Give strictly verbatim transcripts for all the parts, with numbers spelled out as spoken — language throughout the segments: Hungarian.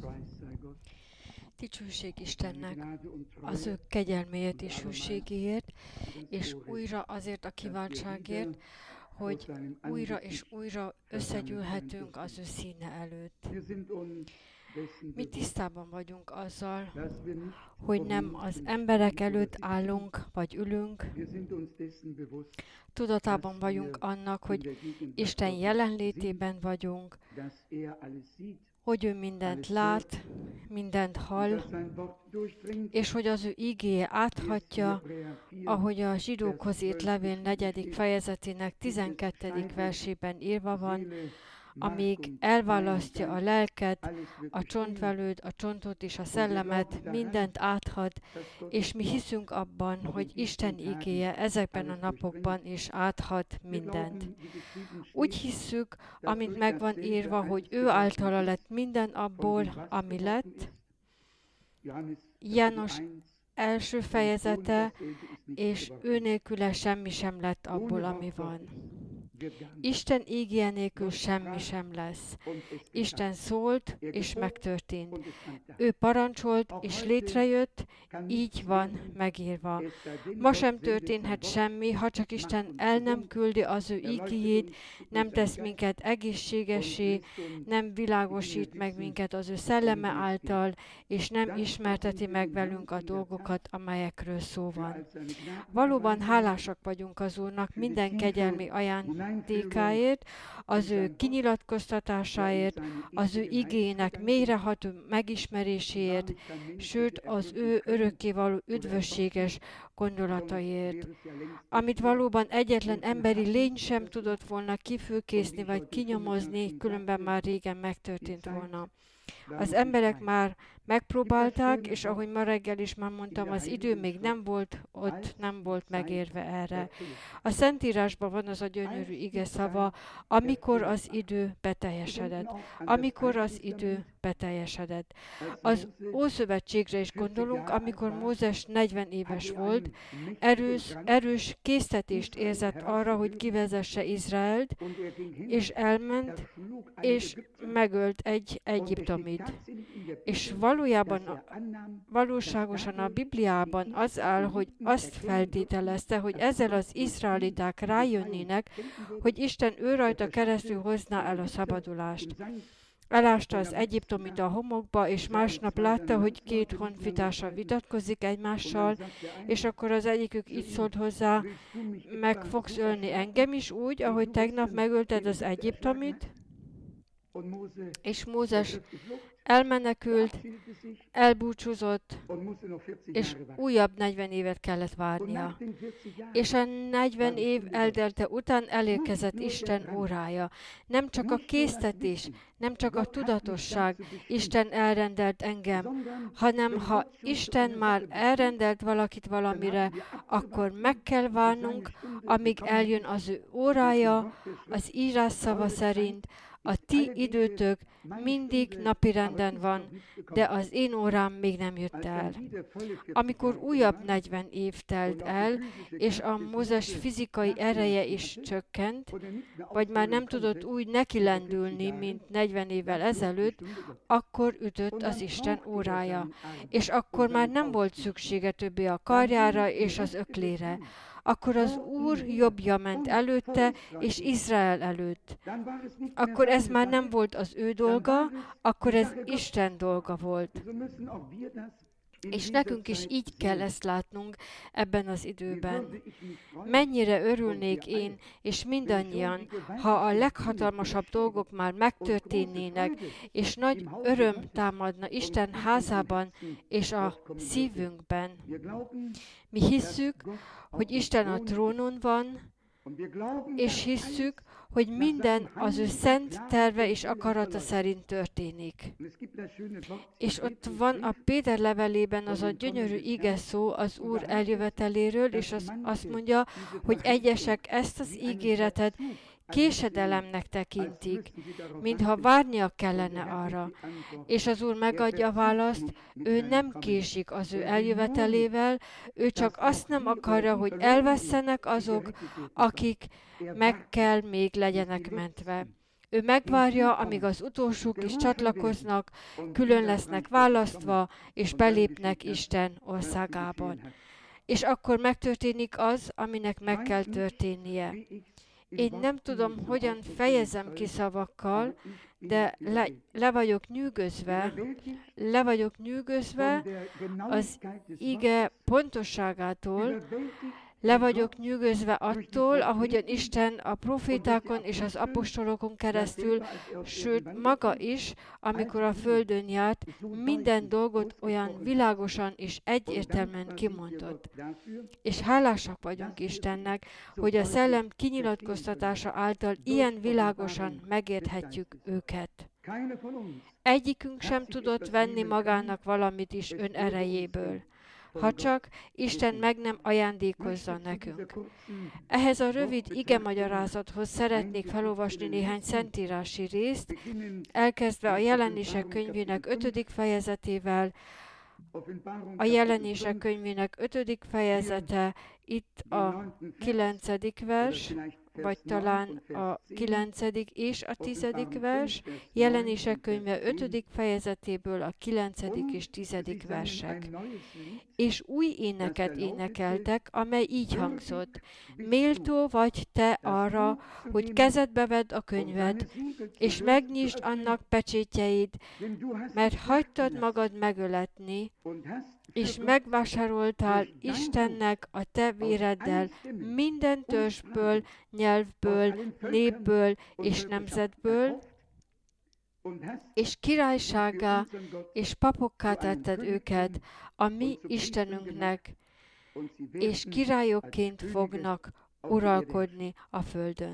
Dicsőség Istennek az ő kegyelméért és hűségéért, és újra azért a kiváltságért, hogy újra és újra összegyűlhetünk az ő színe előtt. Mi tisztában vagyunk azzal, hogy nem az emberek előtt állunk vagy ülünk. Tudatában vagyunk annak, hogy Isten jelenlétében vagyunk, hogy ő mindent lát, mindent hall, és hogy az ő igéje áthatja, ahogy a zsidókhoz írt levél negyedik fejezetének tizenkettedik versében írva van, amíg elválasztja a lelket, a csontvelőt, a csontot és a szellemet, mindent áthat, és mi hiszünk abban, hogy Isten igéje ezekben a napokban is áthat mindent. Úgy hisszük, amint megvan írva, hogy ő általa lett minden abból, ami lett. János első fejezete, és ő nélküle semmi sem lett abból, ami van. Isten ígéje nélkül semmi sem lesz. Isten szólt, és megtörtént. Ő parancsolt, és létrejött, így van megírva. Ma sem történhet semmi, ha csak Isten el nem küldi az ő ígéjét, nem tesz minket egészségessé, nem világosít meg minket az ő szelleme által, és nem ismerteti meg velünk a dolgokat, amelyekről szó van. Valóban hálásak vagyunk az Úrnak minden kegyelmi ajándékáért, az ő kinyilatkoztatásáért, az ő igének mélyreható megismeréséért, sőt az ő örökkévaló üdvösséges gondolataiért, amit valóban egyetlen emberi lény sem tudott volna kifülkészni vagy kinyomozni, különben már régen megtörtént volna. Az emberek már megpróbálták, és ahogy ma reggel is már mondtam, az idő még nem volt ott, nem volt megérve erre. A Szentírásban van az a gyönyörű ige szava, amikor az idő beteljesedett. Amikor az idő beteljesedett. Az Ószövetségre is gondolunk, amikor Mózes negyven éves volt, erős, erős késztetést érzett arra, hogy kivezesse Izraelt, és elment, és megölt egy egyiptomit. És valójában, valóságosan a Bibliában az áll, hogy azt feltételezte, hogy ezzel az izraeliták rájönnének, hogy Isten ő rajta keresztül hozná el a szabadulást. Elásta az egyiptomit a homokba, és másnap látta, hogy két honfitársa vitatkozik egymással, és akkor az egyikük így szólt hozzá, meg fogsz ölni engem is úgy, ahogy tegnap megölted az egyiptomit? És Mózes elmenekült, elbúcsúzott, és újabb negyven évet kellett várnia. És a negyven év eltelte után elérkezett Isten órája. Nem csak a késztetés, nem csak a tudatosság Isten elrendelt engem, hanem ha Isten már elrendelt valakit valamire, akkor meg kell várnunk, amíg eljön az ő órája, az írás szava szerint. A ti időtök mindig napirenden van, de az én órám még nem jött el. Amikor újabb negyven év telt el, és a Mózes fizikai ereje is csökkent, vagy már nem tudott úgy neki lendülni, mint negyven évvel ezelőtt, akkor ütött az Isten órája. És akkor már nem volt szüksége többé a karjára és az öklére. Akkor az Úr jobbja ment előtte, és Izrael előtt. Akkor ez már nem volt az ő dolga, akkor ez Isten dolga volt. És nekünk is így kell ezt látnunk ebben az időben. Mennyire örülnék én, és mindannyian, ha a leghatalmasabb dolgok már megtörténnének, és nagy öröm támadna Isten házában és a szívünkben. Mi hisszük, hogy Isten a trónon van, és hisszük, hogy minden az ő szent terve és akarata szerint történik. És ott van a Péter levelében az a gyönyörű ige szó az Úr eljöveteléről, és az azt mondja, hogy egyesek ezt az ígéretet késedelemnek tekintik, mintha várnia kellene arra. És az Úr megadja a választ, ő nem késik az ő eljövetelével, ő csak azt nem akarja, hogy elvesszenek azok, akik meg kell még legyenek mentve. Ő megvárja, amíg az utolsók is csatlakoznak, külön lesznek választva, és belépnek Isten országában. És akkor megtörténik az, aminek meg kell történnie. Én nem tudom, hogyan fejezem ki szavakkal, de le, le vagyok nyűgözve, le vagyok nyűgözve az ige pontosságától, le vagyok nyűgözve attól, ahogyan Isten a profétákon és az apostolokon keresztül, sőt maga is, amikor a földön járt, minden dolgot olyan világosan és egyértelműen kimondott. És hálásak vagyunk Istennek, hogy a szellem kinyilatkoztatása által ilyen világosan megérthetjük őket. Egyikünk sem tudott venni magának valamit is ön erejéből, ha csak Isten meg nem ajándékozza nekünk. Ehhez a rövid igemagyarázathoz szeretnék felolvasni néhány szentírási részt, elkezdve a Jelenések könyvének ötödik fejezetével. A Jelenések könyvének ötödik fejezete, itt a kilencedik vers, vagy talán a kilencedik és a tizedik vers, Jelenések könyve ötödik fejezetéből a kilencedik és tizedik versek. És új éneket énekeltek, amely így hangzott: méltó vagy te arra, hogy kezedbe vedd a könyved, és megnyisd annak pecsétjeid, mert hagytad magad megöletni, és megvásároltál Istennek a te véreddel minden törzsből, nyelvből, népből és nemzetből, és királysággá és papokká tetted őket a mi Istenünknek, és királyokként fognak uralkodni a földön.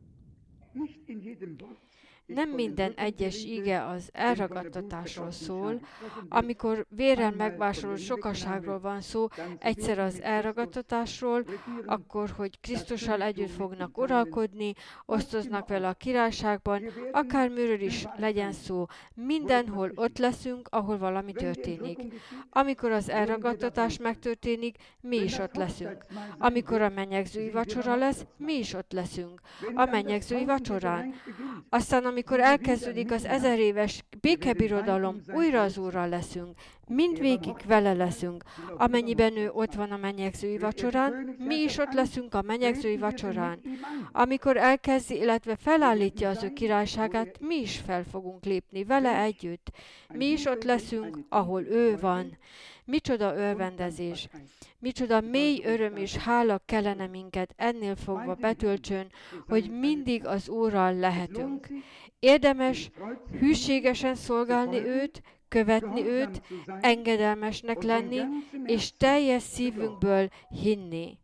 Nem minden egyes ige az elragadtatásról szól. Amikor vérrel megvásárolt sokaságról van szó, egyszer az elragadtatásról, akkor, hogy Krisztussal együtt fognak uralkodni, osztoznak vele a királyságban, akármiről is legyen szó, mindenhol ott leszünk, ahol valami történik. Amikor az elragadtatás megtörténik, mi is ott leszünk. Amikor a menyegzői vacsora lesz, mi is ott leszünk. A menyegzői vacsorán. Aztán, amikor elkezdődik az ezer éves békebirodalom, újra az Úrral leszünk. Mindvégig vele leszünk. Amennyiben ő ott van a menyegzői vacsorán, mi is ott leszünk a menyegzői vacsorán. Amikor elkezdi, illetve felállítja az ő királyságát, mi is fel fogunk lépni vele együtt. Mi is ott leszünk, ahol ő van. Micsoda örvendezés! Micsoda mély öröm és hála kellene minket ennél fogva betöltsön, hogy mindig az Úrral lehetünk. Érdemes hűségesen szolgálni őt, követni őt, engedelmesnek lenni, és teljes szívünkből hinni.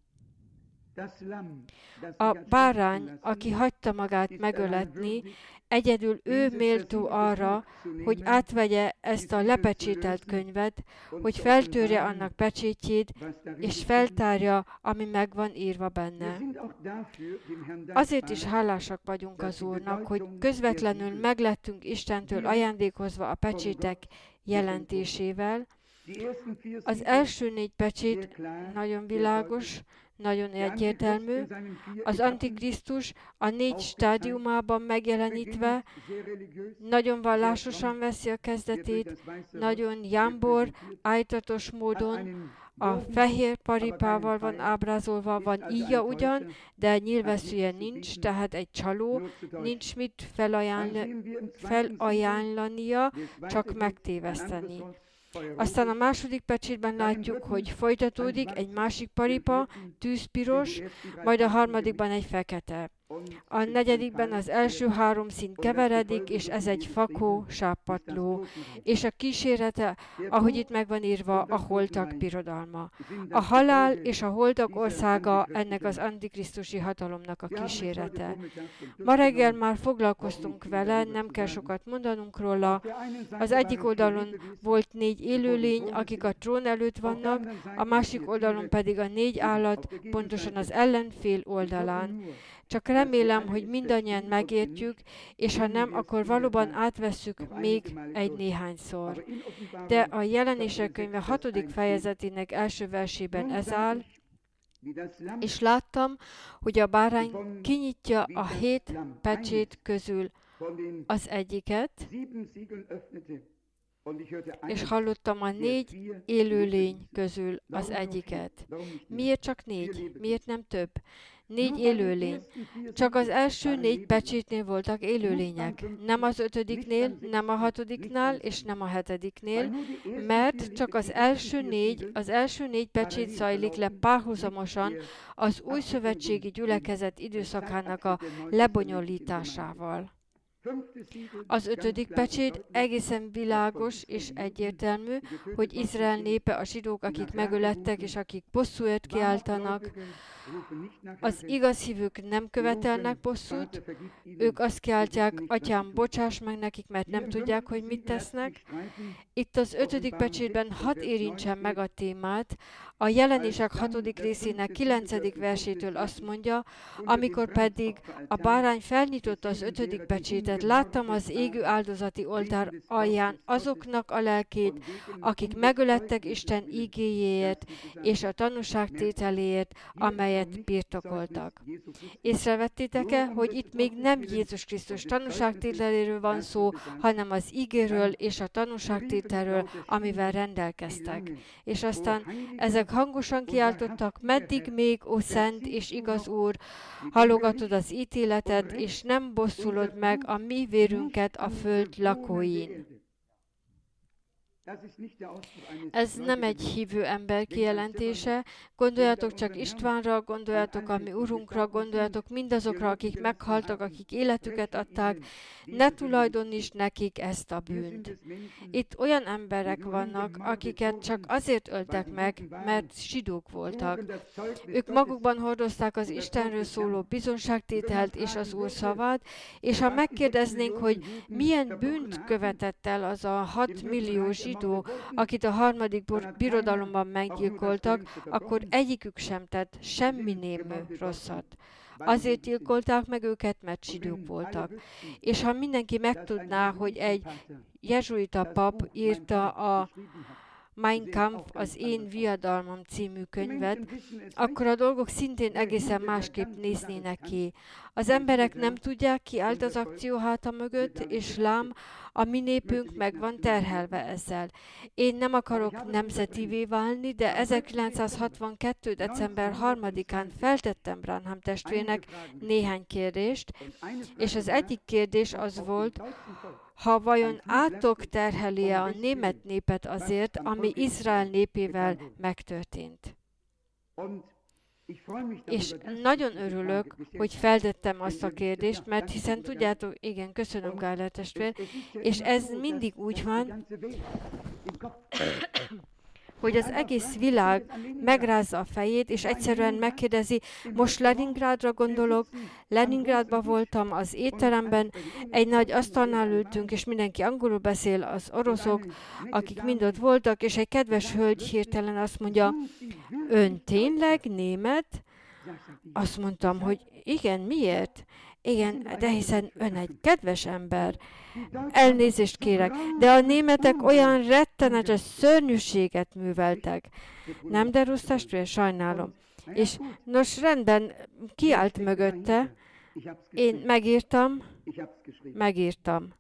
A bárány, aki hagyta magát megöletni, egyedül ő méltó arra, hogy átvegye ezt a lepecsételt könyvet, hogy feltörje annak pecsétjét, és feltárja, ami meg van írva benne. Azért is hálásak vagyunk az Úrnak, hogy közvetlenül meglettünk Istentől ajándékozva a pecsétek jelentésével. Az első négy pecsét nagyon világos, nagyon egyértelmű, az Antikrisztus a négy stádiumában megjelenítve nagyon vallásosan veszi a kezdetét, nagyon jámbor, ájtatos módon, a fehér paripával van ábrázolva, van íja ugyan, de nyílvesszője nincs, tehát egy csaló, nincs mit felajánl- felajánlania, csak megtéveszteni. Aztán a második pecsétben látjuk, hogy folytatódik egy másik paripa, tűzpiros, majd a harmadikban egy fekete. A negyedikben az első három szín keveredik, és ez egy fakó, sápatló, és a kísérete, ahogy itt meg van írva, a holtak birodalma. A halál és a holtak országa ennek az antikrisztusi hatalomnak a kísérete. Ma reggel már foglalkoztunk vele, nem kell sokat mondanunk róla. Az egyik oldalon volt négy élőlény, akik a trón előtt vannak, a másik oldalon pedig a négy állat, pontosan az ellenfél oldalán. Csak remélem, hogy mindannyian megértjük, és ha nem, akkor valóban átvesszük még egy néhányszor. De a Jelenések könyve hatodik fejezetének első versében ez áll, és láttam, hogy a bárány kinyitja a hét pecsét közül Az egyiket, és hallottam a négy élőlény közül az egyiket. Miért csak négy? Miért nem több? Négy élőlény. Csak az első négy pecsétnél voltak élőlények. Nem az ötödiknél, nem a hatodiknál, és nem a hetediknél, mert csak az első négy, az első négy pecsét zajlik le párhuzamosan az új szövetségi gyülekezet időszakának a lebonyolításával. Az ötödik pecsét egészen világos és egyértelmű, hogy Izrael népe, a zsidók, akik megölettek és akik bosszúért kiáltanak, az igaz hívők nem követelnek bosszút, ők azt kiáltják, atyám, bocsáss meg nekik, mert nem tudják, hogy mit tesznek. Itt az ötödik pecsétben hadd érintsen meg a témát, a Jelenések hatodik részének kilencedik versétől azt mondja, amikor pedig a bárány felnyitotta az ötödik pecsétet, láttam az égő áldozati oltár alján azoknak a lelkét, akik megölettek Isten ígéjéért és a tanúságtételéért, amelyet birtokoltak. Észrevettétek-e, hogy itt még nem Jézus Krisztus tanúságtételéről van szó, hanem az ígéről és a tanúságtételről, amivel rendelkeztek. És aztán ezek hangosan kiáltottak, meddig még, ó szent és igaz Úr, hallogatod az ítéletet, és nem bosszulod meg a mi vérünket a föld lakóin. Ez nem egy hívő ember kijelentése. Gondoljatok csak Istvánra, gondoljatok a mi Urunkra, gondoljatok mindazokra, akik meghaltak, akik életüket adták. Ne tulajdoníts nekik ezt a bűnt. Itt olyan emberek vannak, akiket csak azért öltek meg, mert zsidók voltak. Ők magukban hordozták az Istenről szóló bizonságtételt és az Úr szavát, és ha megkérdeznénk, hogy milyen bűnt követett el az a hat millió zsidó, akit a harmadik birodalomban meggyilkoltak, akkor egyikük sem tett semmi némű rosszat. Azért gyilkolták meg őket, mert zsidók voltak. És ha mindenki megtudná, hogy egy jezsuita pap írta a Mein Kampf, az Én viadalmam című könyvet, akkor a dolgok szintén egészen másképp néznének ki. Az emberek nem tudják, ki állt az akció háta mögött, és lám, a mi népünk meg van terhelve ezzel. Én nem akarok nemzetivé válni, de ezerkilencszázhatvankettő. december harmadikán feltettem Branham testvérnek néhány kérdést, és az egyik kérdés az volt, ha vajon átok terheli-e a német népet azért, ami Izrael népével megtörtént. És nagyon örülök, hogy feltettem azt a kérdést, mert hiszen tudjátok, igen, köszönöm, Gáler testvér, és ez mindig úgy van, hogy az egész világ megrázza a fejét, és egyszerűen megkérdezi, most Leningrádra gondolok, Leningrádban voltam az étteremben, egy nagy asztalnál ültünk, és mindenki angolul beszél, az oroszok, akik mind ott voltak, és egy kedves hölgy hirtelen azt mondja, ön tényleg német? Azt mondtam, hogy igen, miért? Igen, de hiszen ön egy kedves ember. Elnézést kérek, de a németek olyan rettenetes szörnyűséget műveltek. Nem, de rossz testvér, sajnálom. És nos, rendben, kiállt mögötte. Én megírtam, megírtam.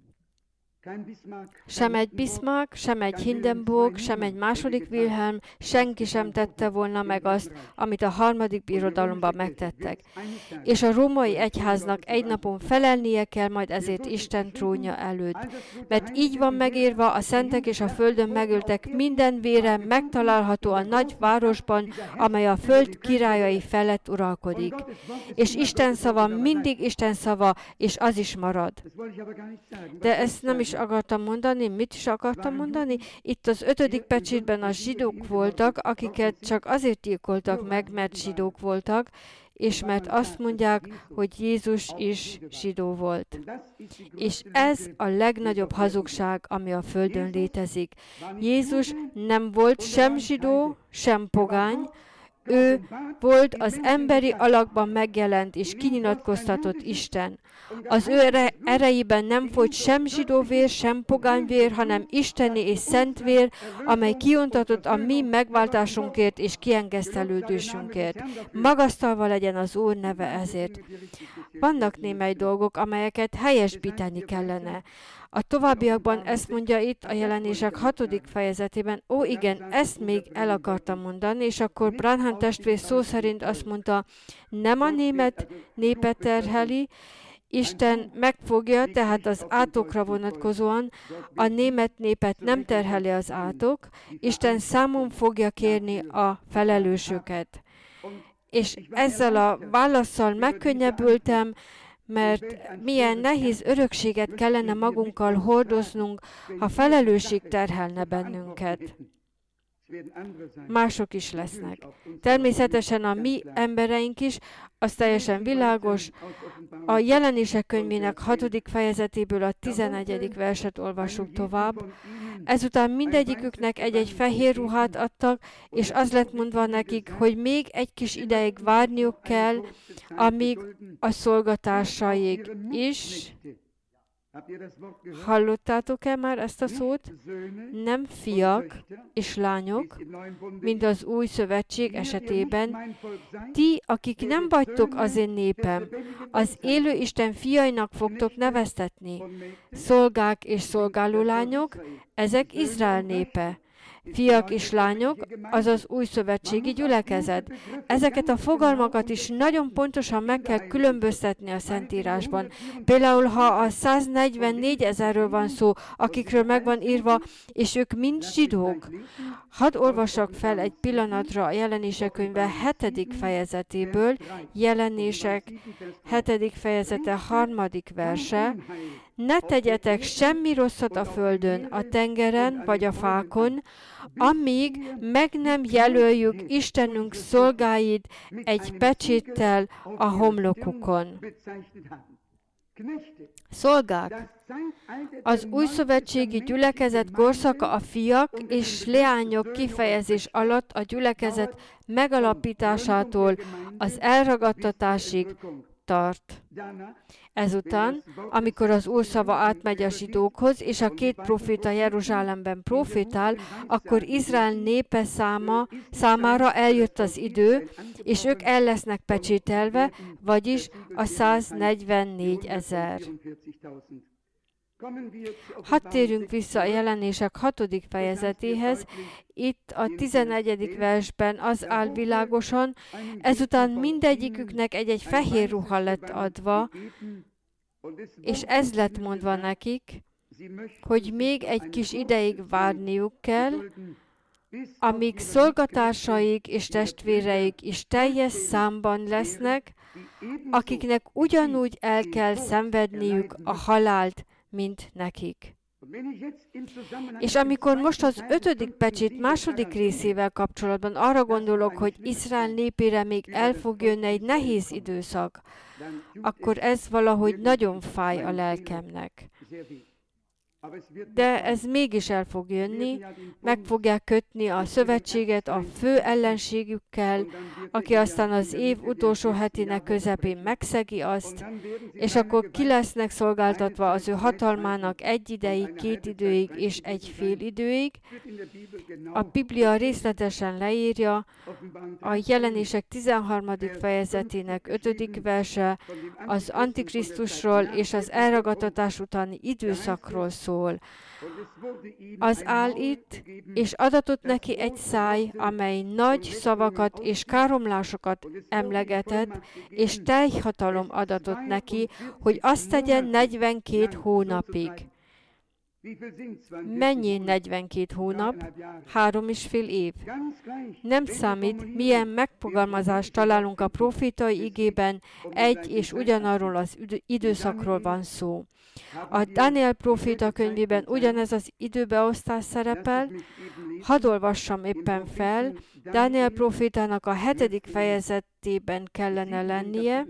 Sem egy Bismarck, sem egy Hindenburg, sem egy második Wilhelm, senki sem tette volna meg azt, amit a harmadik birodalomban megtettek. És a római egyháznak egy napon felelnie kell majd ezért Isten trónja előtt. Mert így van megírva, a szentek és a földön megöltek minden vére megtalálható a nagy városban, amely a föld királyai felett uralkodik. És Isten szava mindig Isten szava, és az is marad. De ezt nem is akartam mondani, mit is akartam mondani? Itt az ötödik pecsétben a zsidók voltak, akiket csak azért gyilkoltak meg, mert zsidók voltak, és mert azt mondják, hogy Jézus is zsidó volt. És ez a legnagyobb hazugság, ami a földön létezik. Jézus nem volt sem zsidó, sem pogány, ő volt az emberi alakban megjelent és kinyilatkoztatott Isten. Az ő erejében nem folyt sem zsidó vér, sem pogány vér, hanem isteni és szent vér, amely kiontatott a mi megváltásunkért és kiengesztelődésünkért. Magasztalva legyen az Úr neve ezért. Vannak némely dolgok, amelyeket helyesbíteni kellene. A továbbiakban ezt mondja itt a Jelenések hatodik fejezetében. Ó, igen, ezt még el akartam mondani, és akkor Branham testvér szó szerint azt mondta, nem a német népet terheli, Isten megfogja, tehát az átokra vonatkozóan a német népet nem terheli az átok, Isten számon fogja kérni a felelősöket. És ezzel a válasszal megkönnyebbültem, mert milyen nehéz örökséget kellene magunkkal hordoznunk, ha felelősség terhelne bennünket. Mások is lesznek. Természetesen a mi embereink is, az teljesen világos. A Jelenések könyvének hatodik fejezetéből a tizenegyedik verset olvassuk tovább. Ezután mindegyiküknek egy-egy fehér ruhát adtak, és az lett mondva nekik, hogy még egy kis ideig várniuk kell, amíg a szolgatásaik is. Hallottátok-e már ezt a szót? Nem fiak és lányok, mint az új szövetség esetében. Ti, akik nem vagytok az én népem, az élő Isten fiainak fogtok neveztetni. Szolgák és szolgáló lányok, ezek Izrael népe. Fiak és lányok, azaz új szövetségi gyülekezet. Ezeket a fogalmakat is nagyon pontosan meg kell különböztetni a Szentírásban. Például, ha a száznegyvennégy ezerről van szó, akikről meg van írva, és ők mind zsidók. Hadd olvassak fel egy pillanatra a Jelenések könyve hetedik fejezetéből, Jelenések hetedik fejezete harmadik verse. Ne tegyetek semmi rosszat a földön, a tengeren vagy a fákon, amíg meg nem jelöljük Istenünk szolgáit egy pecséttel a homlokukon. Szolgák! Az újszövetségi gyülekezet korszaka a fiak és leányok kifejezés alatt a gyülekezet megalapításától az elragadtatásig tart. Ezután, amikor az Úr szava átmegy a zsidókhoz, és a két proféta Jeruzsálemben profétál, akkor Izrael népe száma, számára eljött az idő, és ők el lesznek pecsételve, vagyis a száznegyvennégy ezer. Hadd térjünk vissza a Jelenések hatodik fejezetéhez. Itt a tizenegyedik versben az áll világosan, ezután mindegyiküknek egy-egy fehér ruha lett adva, és ez lett mondva nekik, hogy még egy kis ideig várniuk kell, amíg szolgatársaik és testvéreik is teljes számban lesznek, akiknek ugyanúgy el kell szenvedniük a halált, mint nekik. És amikor most az ötödik pecsét második részével kapcsolatban arra gondolok, hogy Izrael népére még el fog jönni egy nehéz időszak, akkor ez valahogy nagyon fáj a lelkemnek. De ez mégis el fog jönni, meg fogják kötni a szövetséget a fő ellenségükkel, aki aztán az év utolsó hetének közepén megszegi azt, és akkor ki lesznek szolgáltatva az ő hatalmának egy ideig, két időig és egy fél időig. A Biblia részletesen leírja, a Jelenések tizenharmadik fejezetének ötödik verse az Antikrisztusról és az elragadtatás utáni időszakról szól. Az áll itt, és adatott neki egy száj, amely nagy szavakat és káromlásokat emlegetett, és teljhatalom adatott neki, hogy azt tegyen negyvenkét hónapig. Mennyi negyvenkét hónap? Három és fél év. Nem számít, milyen megfogalmazást találunk a profétai igében, egy és ugyanarról az időszakról van szó. A Dániel próféta könyvében ugyanez az időbeosztás szerepel. Hadd olvassam éppen fel, Dániel prófétának a hetedik fejezetében kellene lennie.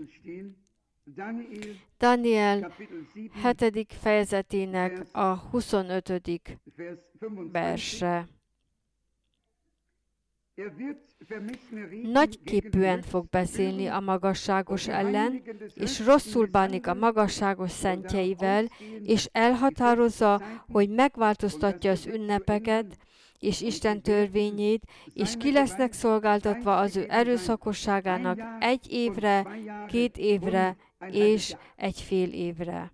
Dániel hetedik fejezetének a huszonötödik verse. Nagyképűen fog beszélni a magasságos ellen, és rosszul bánik a magasságos szentjeivel, és elhatározza, hogy megváltoztatja az ünnepeket, és Isten törvényét, és ki lesznek szolgáltatva az ő erőszakosságának egy évre, két évre, és egy fél évre.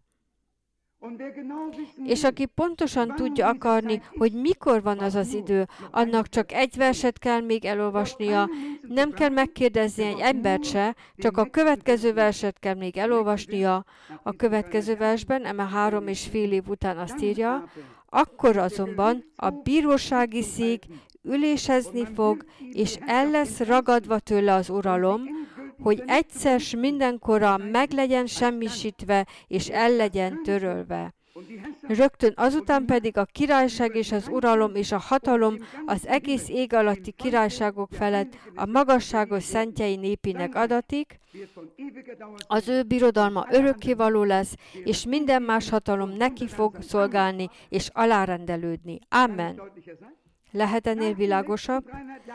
És aki pontosan tudja akarni, hogy mikor van az az idő, annak csak egy verset kell még elolvasnia, nem kell megkérdezni egy embert se, csak a következő verset kell még elolvasnia. A következő versben, eme három és fél év után azt írja, akkor azonban a bírósági szék ülésezni fog, és el lesz ragadva tőle az uralom, hogy egyszer s mindenkorra meg legyen semmisítve, és el legyen törölve. Rögtön azután pedig a királyság és az uralom és a hatalom az egész ég alatti királyságok felett a magasságos szentjei népének adatik, az ő birodalma örökkévaló lesz, és minden más hatalom neki fog szolgálni és alárendelődni. Amen. Lehet ennél világosabb?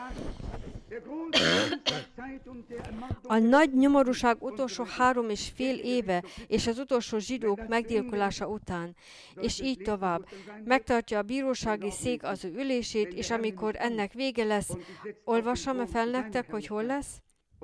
A nagy nyomorúság utolsó három és fél éve, és az utolsó zsidók meggyilkolása után, és így tovább. Megtartja a bírósági szék az ő ülését, és amikor ennek vége lesz, olvassam-e fel nektek, hogy hol lesz?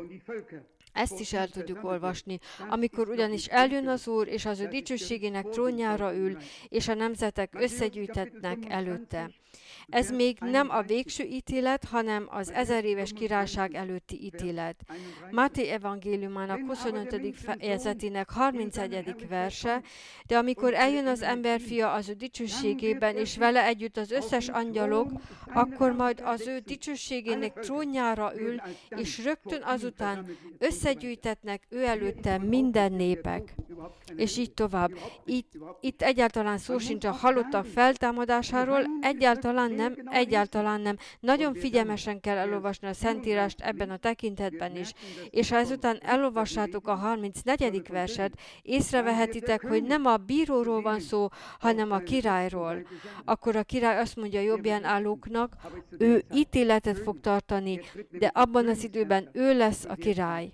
Ezt is el tudjuk olvasni, amikor ugyanis eljön az Úr, és az ő dicsőségének trónjára ül, és a nemzetek összegyűjtetnek előtte. Ez még nem a végső ítélet, hanem az ezer éves királyság előtti ítélet. Máté evangéliumának huszonötödik fejezetének harmincegyedik verse, de amikor eljön az emberfia az ő dicsőségében, és vele együtt az összes angyalok, akkor majd az ő dicsőségének trónjára ül, és rögtön azután összegyűjtetnek ő előtte minden népek. És így tovább. Itt, itt egyáltalán szó sincs a halottak feltámadásáról, egyáltalán nem, egyáltalán nem. Nagyon figyelmesen kell elolvasni a Szentírást ebben a tekintetben is. És ha ezután elolvassátok a harmincnegyedik verset, észrevehetitek, hogy nem a bíróról van szó, hanem a királyról. Akkor a király azt mondja jobbján állóknak, ő ítéletet fog tartani, de abban az időben ő lesz a király.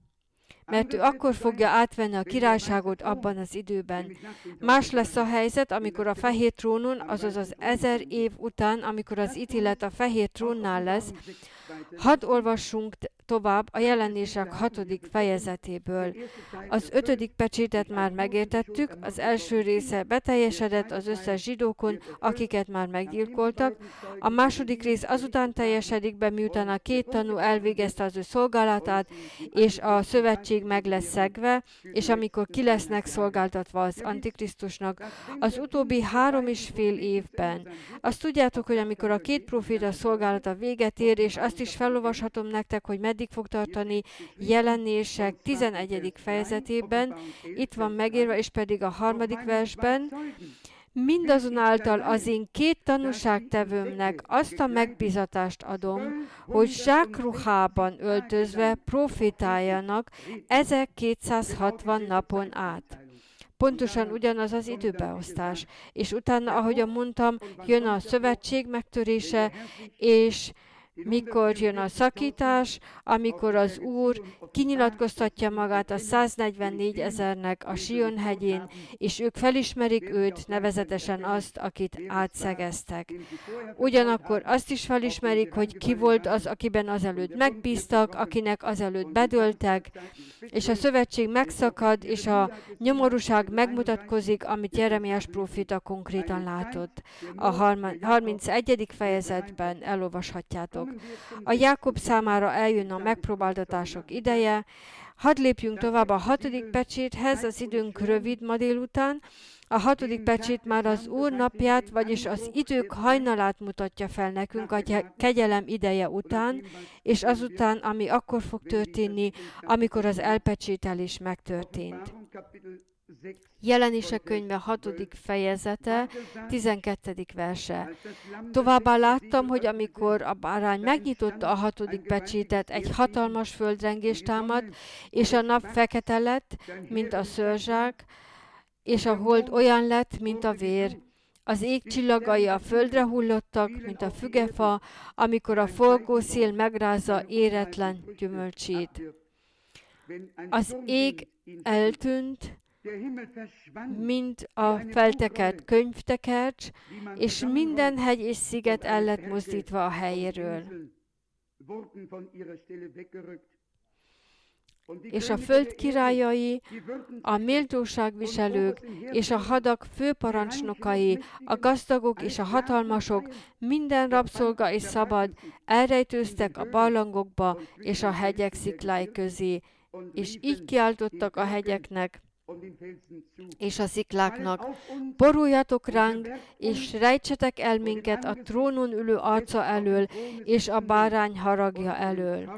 Mert ő akkor fogja átvenni a királyságot abban az időben. Más lesz a helyzet, amikor a fehér trónon, azaz az ezer év után, amikor az ítélet a fehér trónnál lesz. Hadd olvassunk tovább a Jelenések hatodik fejezetéből. Az ötödik pecsétet már megértettük, az első része beteljesedett az összes zsidókon, akiket már meggyilkoltak. A második rész azután teljesedik be, miután a két tanú elvégezte az ő szolgálatát, és a szövetség meg lesz szegve, és amikor ki lesznek szolgáltatva az Antikrisztusnak, az utóbbi három és fél évben. Azt tudjátok, hogy amikor a két proféta szolgálata véget ér, és azt is felolvashatom nektek, hogy meddig fog tartani, Jelenések tizenegyedik fejezetében, itt van megírva, és pedig a harmadik versben, mindazonáltal az én két tanúságtevőmnek azt a megbizatást adom, hogy zsákruhában öltözve profétáljanak ezerkétszázhatvan napon át. Pontosan ugyanaz az időbeosztás. És utána, ahogyan mondtam, jön a szövetség megtörése, és mikor jön a szakítás, amikor az Úr kinyilatkoztatja magát a száznegyvennégy ezernek a Sion hegyén, és ők felismerik őt, nevezetesen azt, akit átszegeztek. Ugyanakkor azt is felismerik, hogy ki volt az, akiben azelőtt megbíztak, akinek azelőtt bedöltek, és a szövetség megszakad, és a nyomorúság megmutatkozik, amit Jeremiás próféta konkrétan látott. A harmincegyedik fejezetben elolvashatjátok. A Jákob számára eljön a megpróbáltatások ideje. Hadd lépjünk tovább a hatodik pecséthez, az időnk rövid ma délután. A hatodik pecsét már az Úr napját, vagyis az idők hajnalát mutatja fel nekünk a kegyelem ideje után, és azután, ami akkor fog történni, amikor az elpecsételés megtörtént. Jelenések könyve hatodik fejezete, tizenkettedik verse. Továbbá láttam, hogy amikor a bárány megnyitotta a hatodik pecsétet, egy hatalmas földrengés támad, és a nap fekete lett, mint a szőrzsák, és a hold olyan lett, mint a vér. Az ég csillagai a földre hullottak, mint a fügefa, amikor a forgó szél megrázza éretlen gyümölcsét. Az ég eltűnt, mint a feltekert könyvtekercs, és minden hegy és sziget el lett mozdítva a helyéről. És a föld királyai, a méltóságviselők és a hadak főparancsnokai, a gazdagok és a hatalmasok, minden rabszolga és szabad elrejtőztek a barlangokba és a hegyek sziklái közé, és így kiáltottak a hegyeknek és a szikláknak: boruljatok ránk, és rejtsetek el minket a trónon ülő arca elől, és a bárány haragja elől.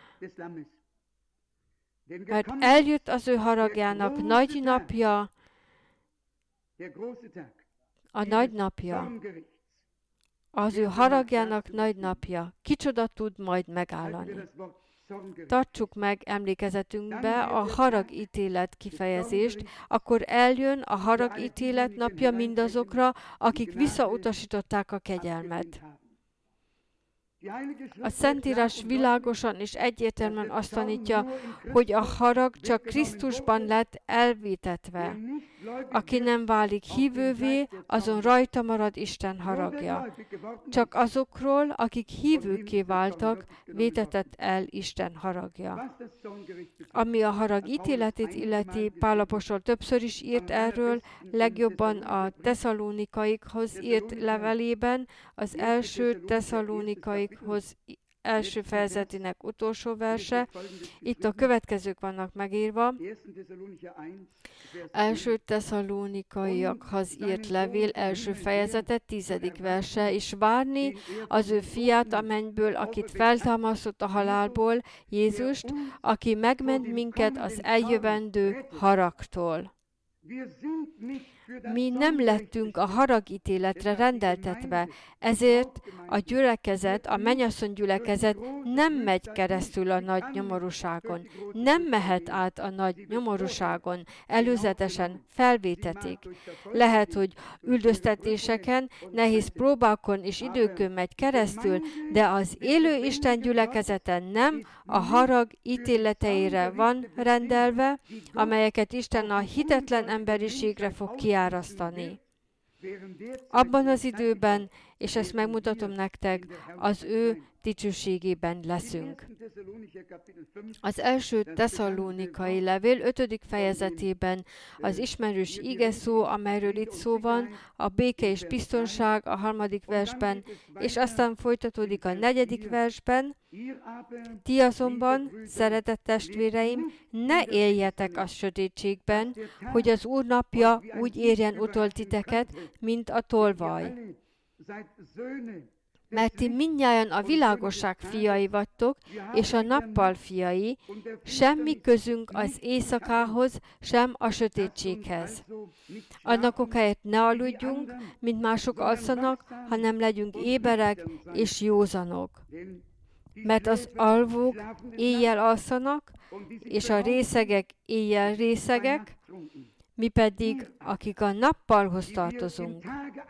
Mert eljött az ő haragjának nagy napja, a nagy napja, az ő haragjának nagy napja. Kicsoda tud majd megállani? Tartsuk meg emlékezetünkbe a haragítélet kifejezést, akkor eljön a haragítélet napja mindazokra, akik visszautasították a kegyelmet. A Szentírás világosan és egyértelműen azt tanítja, hogy a harag csak Krisztusban lett elvétetve. Aki nem válik hívővé, azon rajta marad Isten haragja. Csak azokról, akik hívőkké váltak, vétetett el Isten haragja. Ami a harag ítéletét illeti, Pál apostol többször is írt erről, legjobban a Tesszalonikaikhoz írt levelében, az első Tesszalonikaikhoz első fejezetének utolsó verse. Itt a következők vannak megírva. Első Tesszalonikaiakhoz írt levél, első fejezete, tizedik verse, és várni az ő fiát a mennyből, akit feltámasztott a halálból, Jézust, aki megment minket az eljövendő haragtól. Mi nem lettünk a haragítéletre rendeltetve, ezért a gyülekezet, a mennyasszony gyülekezet nem megy keresztül a nagy nyomorúságon, nem mehet át a nagy nyomorúságon, előzetesen felvétetik. Lehet, hogy üldöztetéseken, nehéz próbákon és időkön megy keresztül, de az élő Isten gyülekezeten nem a harag ítéleteire van rendelve, amelyeket Isten a hitetlen emberiségre fog kiárasztani. Abban az időben, és ezt megmutatom nektek, az ő dicsőségében leszünk. Az első Tesszalonikai levél ötödik fejezetében az ismerős igeszó, amelyről itt szó van, a béke és biztonság a harmadik versben, és aztán folytatódik a negyedik versben. Ti azonban, szeretett testvéreim, ne éljetek a sötétségben, hogy az Úr napja úgy érjen utol titeket, mint a tolvaj. Mert ti mindnyájan a világosság fiai vagytok, és a nappal fiai, semmi közünk az éjszakához, sem a sötétséghez. Annak okáért ne aludjunk, mint mások alszanak, hanem legyünk éberek és józanok. Mert az alvók éjjel alszanak, és a részegek éjjel részegek, mi pedig, akik a nappalhoz tartozunk.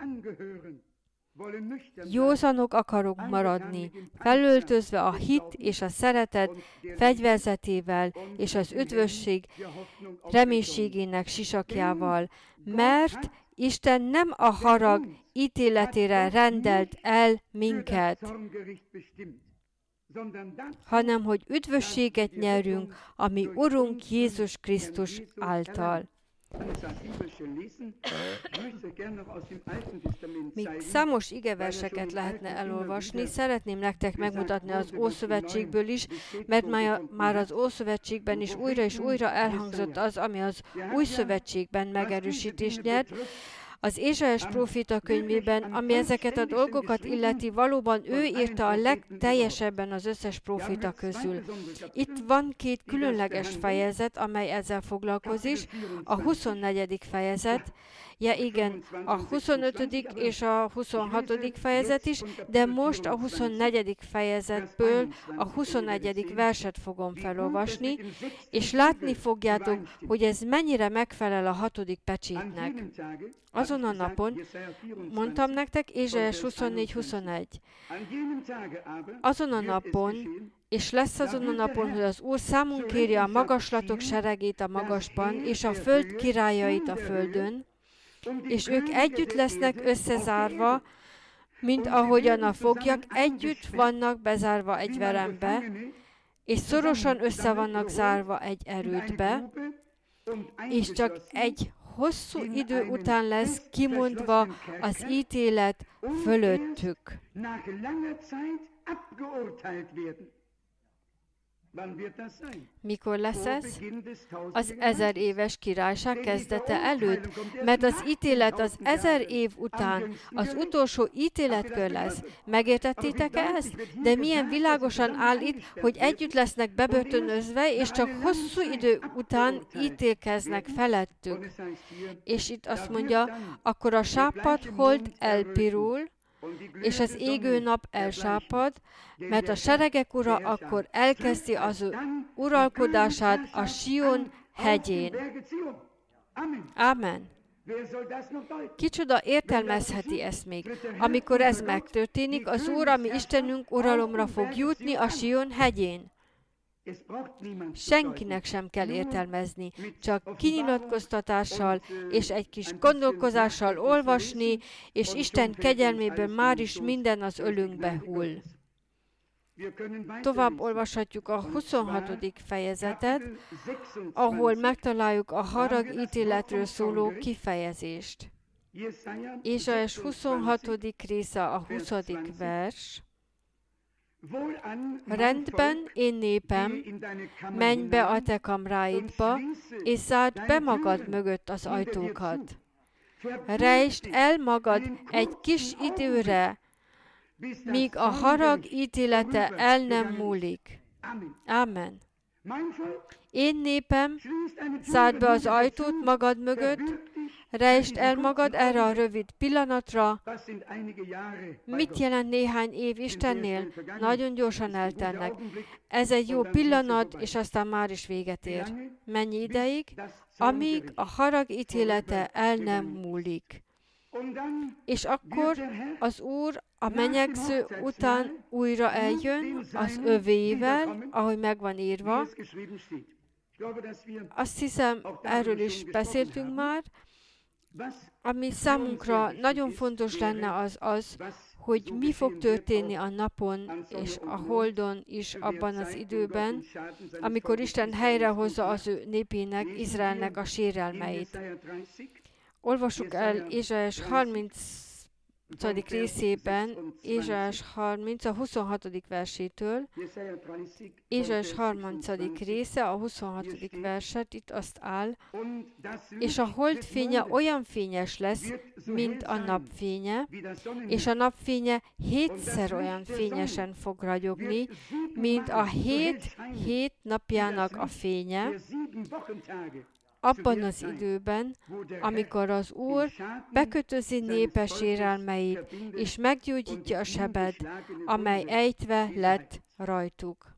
Józanok akarunk maradni, felöltözve a hit és a szeretet fegyverzetével és az üdvösség reménységének sisakjával, mert Isten nem a harag ítéletére rendelt el minket, hanem hogy üdvösséget nyerjünk a mi Urunk Jézus Krisztus által. Még számos igeverseket lehetne elolvasni, szeretném nektek megmutatni az Ószövetségből is, mert már az Ószövetségben is újra és újra elhangzott az, ami az Új Szövetségben megerősítést nyert. Az Ézsaiás próféta könyvében, ami ezeket a dolgokat illeti, valóban ő írta a legteljesebben az összes próféta közül. Itt van két különleges fejezet, amely ezzel foglalkozik, a huszonnegyedik fejezet, Ja igen, a huszonötödik és a huszonhatodik fejezet is, de most a huszonnegyedik fejezetből a huszonegyedik verset fogom felolvasni, és látni fogjátok, hogy ez mennyire megfelel a hatodik pecsétnek. Azon a napon, mondtam nektek, Ézsaiás huszonnégy huszonegy. Azon a napon, és lesz azon a napon, hogy az Úr számon kéri a magaslatok seregét a magasban, és a föld királyait a földön, és ők együtt lesznek összezárva, mint ahogyan a foglyak együtt vannak bezárva egy verembe, és szorosan össze vannak zárva egy erődbe, és csak egy hosszú idő után lesz kimondva az ítélet fölöttük. Mikor lesz ez? Az ezer éves királyság kezdete előtt, mert az ítélet az ezer év után az utolsó ítéletkör lesz. Megértettétek-e ezt? De milyen világosan áll itt, hogy együtt lesznek bebörtönözve, és csak hosszú idő után ítélkeznek felettük. És itt azt mondja, akkor a sápadt hold elpirul, és az égő nap elsápad, mert a seregek ura akkor elkezdi az ő uralkodását a Sion hegyén. Ámen. Kicsoda értelmezheti ezt még? Amikor ez megtörténik, az Úr, ami Istenünk uralomra fog jutni a Sion hegyén. Senkinek sem kell értelmezni, csak kinyilatkoztatással és egy kis gondolkozással olvasni, és Isten kegyelméből már is minden az ölünkbe hull. Tovább olvashatjuk a huszonhatodik fejezetet, ahol megtaláljuk a haragítéletről szóló kifejezést. Ézsaiás huszonhatodik része a huszadik vers. Rendben, én népem, menj be a te kamráidba, és zárd be magad mögött az ajtókat. Rejtsd el magad egy kis időre, míg a harag ítélete el nem múlik. Ámen. Én népem, zárd be az ajtót magad mögött, rejtsd el magad erre a rövid pillanatra. Mit jelent néhány év Istennél? Nagyon gyorsan eltennek. Ez egy jó pillanat, és aztán már is véget ér. Mennyi ideig? Amíg a harag ítélete el nem múlik. És akkor az Úr a menyegző után újra eljön az övéivel, ahogy meg van írva. Azt hiszem, erről is beszéltünk már. Ami számunkra nagyon fontos lenne az az, hogy mi fog történni a napon és a holdon is abban az időben, amikor Isten helyrehozza az ő népének, Izraelnek a sérelmeit. Olvassuk el Ézsaiás harmincadik részében, Ézsaiás harminc, a huszonhatodik versétől, Ézsaiás harmincadik része, a huszonhatodik verset, itt azt áll, és a hold fénye olyan fényes lesz, mint a napfénye, és a napfénye hétszer olyan fényesen fog ragyogni, mint a hét hét napjának a fénye, abban az időben, amikor az Úr bekötözi népe sérelmeit, és meggyógyítja a sebet, amely ejtve lett rajtuk.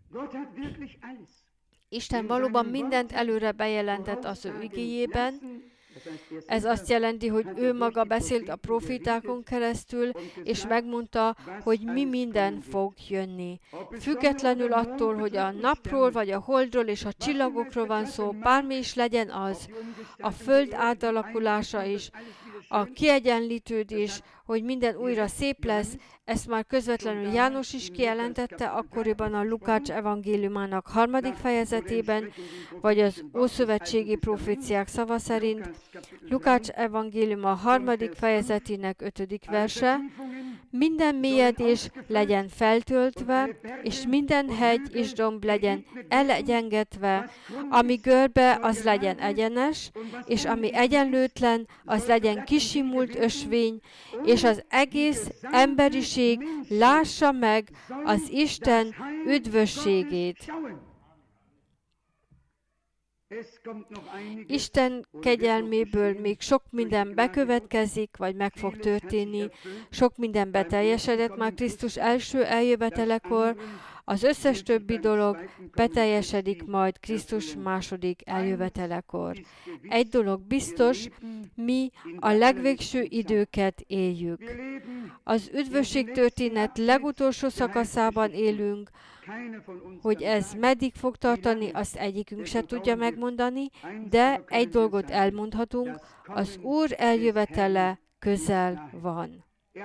Isten valóban mindent előre bejelentett az ő igéjében. Ez azt jelenti, hogy ő maga beszélt a profitákon keresztül, és megmondta, hogy mi minden fog jönni. Függetlenül attól, hogy a napról, vagy a holdról és a csillagokról van szó, bármi is legyen az, a föld átalakulása is, a kiegyenlítődés, hogy minden újra szép lesz, ezt már közvetlenül János is kijelentette akkoriban a Lukács evangéliumának harmadik fejezetében, vagy az ószövetségi proféciák szava szerint, Lukács evangéliuma harmadik fejezetének ötödik verse, minden mélyedés legyen feltöltve, és minden hegy és domb legyen elegyengetve, ami görbe, az legyen egyenes, és ami egyenlőtlen, az legyen kisimult ösvény, és az egész emberiség lássa meg az Isten üdvösségét. Isten kegyelméből még sok minden bekövetkezik, vagy meg fog történni. Sok minden beteljesedett már Krisztus első eljövetelekor, az összes többi dolog beteljesedik majd Krisztus második eljövetelekor. Egy dolog biztos, mi a legvégső időket éljük. Az üdvösség történet legutolsó szakaszában élünk, hogy ez meddig fog tartani, azt egyikünk se tudja megmondani, de egy dolgot elmondhatunk, az Úr eljövetele közel van.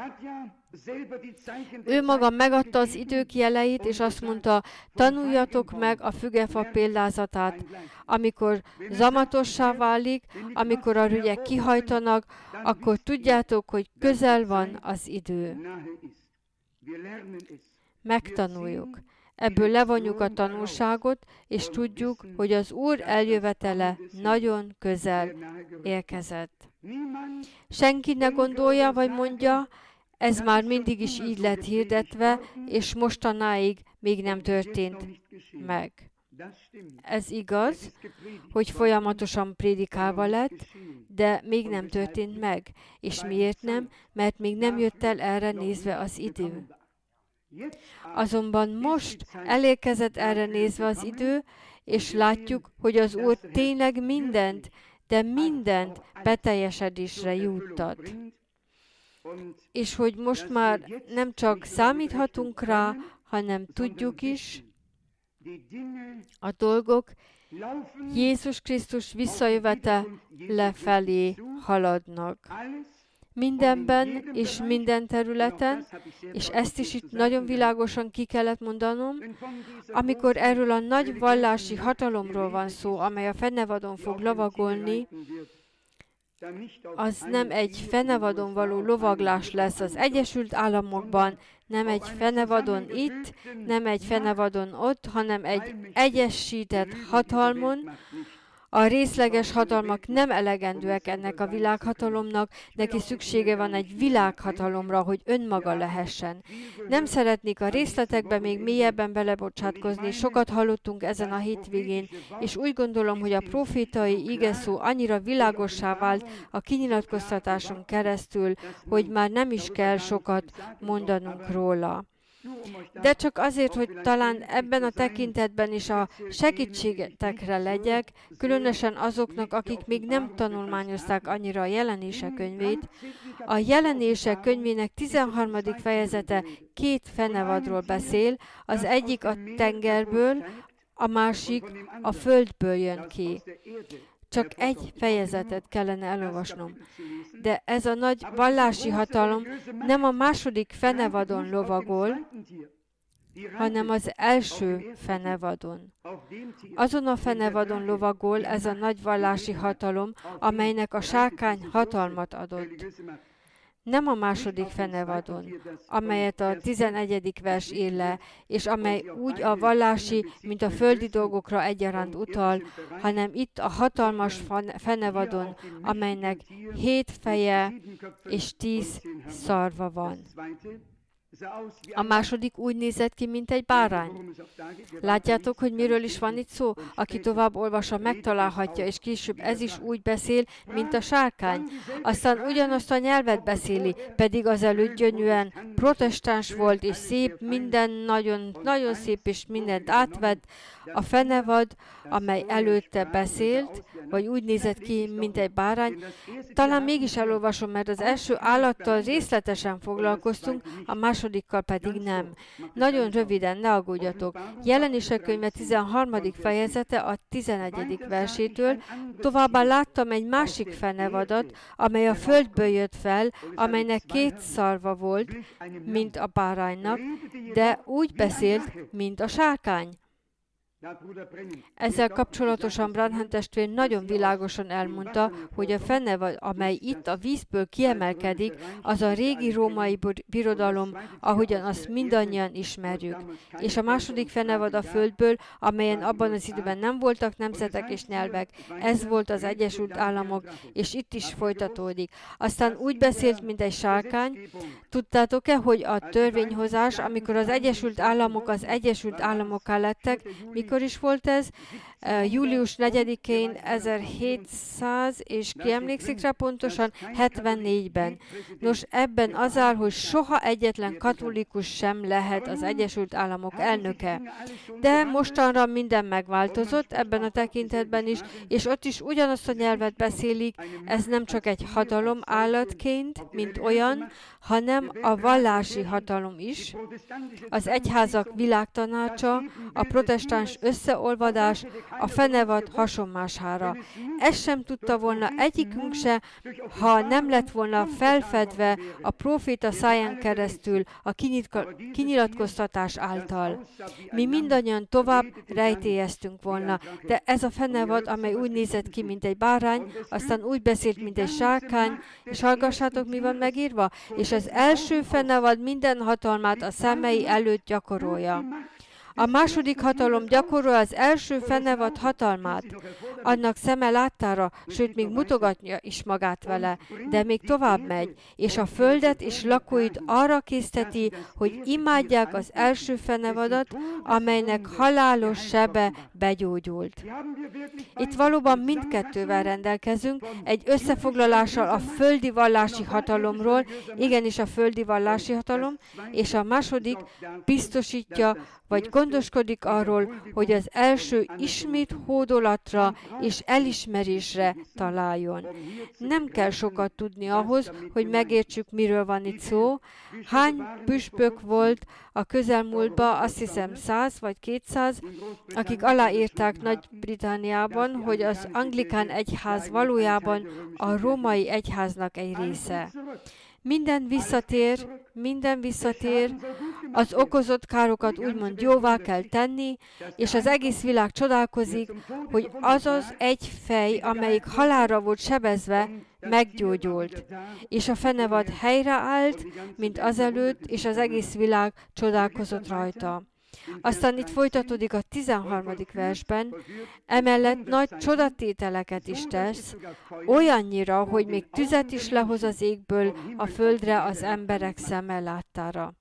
Ő maga megadta az idők jeleit, és azt mondta, tanuljatok meg a fügefa példázatát, amikor zamatossá válik, amikor a rügyek kihajtanak, akkor tudjátok, hogy közel van az idő. Megtanuljuk. Ebből levonjuk a tanulságot, és tudjuk, hogy az Úr eljövetele nagyon közel érkezett. Senki ne gondolja, vagy mondja, ez már mindig is így lett hirdetve, és mostanáig még nem történt meg. Ez igaz, hogy folyamatosan prédikálva lett, de még nem történt meg. És miért nem? Mert még nem jött el erre nézve az idő. Azonban most elérkezett erre nézve az idő, és látjuk, hogy az Úr tényleg mindent, de mindent beteljesedésre juttat. És hogy most már nem csak számíthatunk rá, hanem tudjuk is, a dolgok Jézus Krisztus visszajövetele felé haladnak. Mindenben és minden területen, és ezt is itt nagyon világosan ki kellett mondanom, amikor erről a nagy vallási hatalomról van szó, amely a fennevadon fog lovagolni, az nem egy fennevadon való lovaglás lesz az Egyesült Államokban, nem egy fennevadon itt, nem egy fennevadon ott, hanem egy egyesített hatalmon. A részleges hatalmak nem elegendőek ennek a világhatalomnak, neki szüksége van egy világhatalomra, hogy önmaga lehessen. Nem szeretnék a részletekbe még mélyebben belebocsátkozni, sokat hallottunk ezen a hétvégén, és úgy gondolom, hogy a profétai igeszó annyira világossá vált a kinyilatkoztatáson keresztül, hogy már nem is kell sokat mondanunk róla. De csak azért, hogy talán ebben a tekintetben is a segítségetekre legyek, különösen azoknak, akik még nem tanulmányozták annyira a Jelenések könyvét. A Jelenések könyvének tizenharmadik fejezete két fennevadról beszél, az egyik a tengerből, a másik a földből jön ki. Csak egy fejezetet kellene elolvasnom. De ez a nagy vallási hatalom nem a második fennevadon lovagol, hanem az első fennevadon. Azon a fennevadon lovagol ez a nagy vallási hatalom, amelynek a sárkány hatalmat adott. Nem a második fennevadon, amelyet a tizenegyedik vers ír le, és amely úgy a vallási, mint a földi dolgokra egyaránt utal, hanem itt a hatalmas fennevadon, amelynek hét feje és tíz szarva van. A második úgy nézett ki, mint egy bárány. Látjátok, hogy miről is van itt szó? Aki tovább olvassa, megtalálhatja, és később ez is úgy beszél, mint a sárkány. Aztán ugyanazt a nyelvet beszéli, pedig azelőtt gyönyörűen protestáns volt, és szép, minden nagyon, nagyon szép, és mindent átvett. A fenevad, amely előtte beszélt, vagy úgy nézett ki, mint egy bárány. Talán mégis elolvasom, mert az első állattal részletesen foglalkoztunk, a másodikkal pedig nem. Nagyon röviden, ne aggódjatok. Jelenések könyve tizenharmadik fejezete a tizenegyedik versétől. Továbbá láttam egy másik fenevadat, amely a földből jött fel, amelynek két szarva volt, mint a báránynak, de úgy beszélt, mint a sárkány. Ezzel kapcsolatosan Branham testvér nagyon világosan elmondta, hogy a fenevad, amely itt a vízből kiemelkedik, az a régi római birodalom, ahogyan azt mindannyian ismerjük. És a második fenevad a földből, amelyen abban az időben nem voltak nemzetek és nyelvek. Ez volt az Egyesült Államok, és itt is folytatódik. Aztán úgy beszélt, mint egy sárkány. Tudtátok-e, hogy a törvényhozás, amikor az Egyesült Államok az Egyesült Államokká lettek, mikor is volt ez? július negyedikén ezerhétszáz, és ki emlékszik rá pontosan, hetvennégyben. Nos, ebben az áll, hogy soha egyetlen katolikus sem lehet az Egyesült Államok elnöke. De mostanra minden megváltozott ebben a tekintetben is, és ott is ugyanazt a nyelvet beszélik, ez nem csak egy hatalom állatként, mint olyan, hanem a vallási hatalom is, az egyházak világtanácsa, a protestáns összeolvadás, a fenevad hasonmására. Ezt sem tudta volna egyikünk se, ha nem lett volna felfedve a próféta száján keresztül a kinyilatkoztatás által. Mi mindannyian tovább rejtélyeztünk volna, de ez a fenevad, amely úgy nézett ki, mint egy bárány, aztán úgy beszélt, mint egy sárkány, és hallgassátok, mi van megírva? És az első fenevad minden hatalmát a szemei előtt gyakorolja. A második hatalom gyakorol az első fenevad hatalmát, annak szeme láttára, sőt, még mutogatja is magát vele, de még tovább megy, és a földet és lakóit arra készteti, hogy imádják az első fenevadat, amelynek halálos sebe begyógyult. Itt valóban mindkettővel rendelkezünk, egy összefoglalással a földi vallási hatalomról, igenis a földi vallási hatalom, és a második biztosítja, vagy gondoskodik arról, hogy az első ismét hódolatra és elismerésre találjon. Nem kell sokat tudni ahhoz, hogy megértsük, miről van itt szó. Hány püspök volt a közelmúltban, azt hiszem száz vagy kétszáz, akik aláírták Nagy-Britanniában, hogy az anglikán egyház valójában a római egyháznak egy része. Minden visszatér, minden visszatér, az okozott károkat úgymond jóvá kell tenni, és az egész világ csodálkozik, hogy az az egy fej, amelyik halálra volt sebezve, meggyógyult, és a fenevad helyreállt, mint azelőtt, és az egész világ csodálkozott rajta. Aztán itt folytatódik a tizenharmadik versben, emellett nagy csodatételeket is tesz, olyannyira, hogy még tüzet is lehoz az égből a földre az emberek szeme láttára.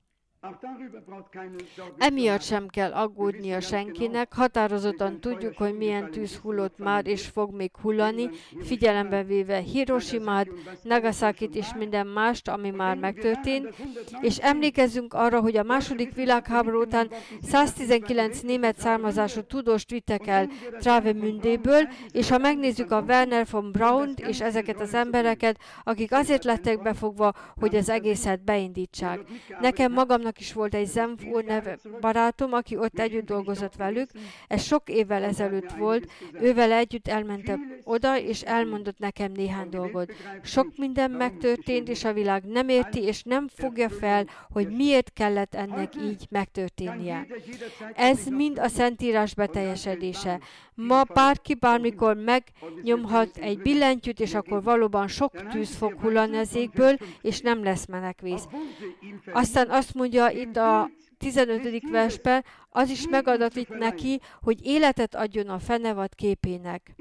Emiatt sem kell aggódnia senkinek, határozottan tudjuk, hogy milyen tűz hullott már, és fog még hullani, figyelembe véve Hiroshimát, Nagasakit és minden mást, ami már megtörtént, és emlékezzünk arra, hogy a második világháború után száztizenkilenc német származású tudóst vittek el Travemündéből, és ha megnézzük a Werner von Braunt és ezeket az embereket, akik azért lettek befogva, hogy az egészet beindítsák. Nekem magamnak is volt egy Zenf úr neve barátom, aki ott együtt dolgozott velük. Ez sok évvel ezelőtt volt. Ővel együtt elmentem oda, és elmondott nekem néhány dolgot. Sok minden megtörtént, és a világ nem érti, és nem fogja fel, hogy miért kellett ennek így megtörténnie. Ez mind a Szentírás beteljesedése. Ma bárki bármikor megnyomhat egy billentyűt, és akkor valóban sok tűz fog hullani az égből, és nem lesz menekvész. Aztán azt mondja itt a tizenötödik versben, az is megadatik neki, hogy életet adjon a fenevad képének.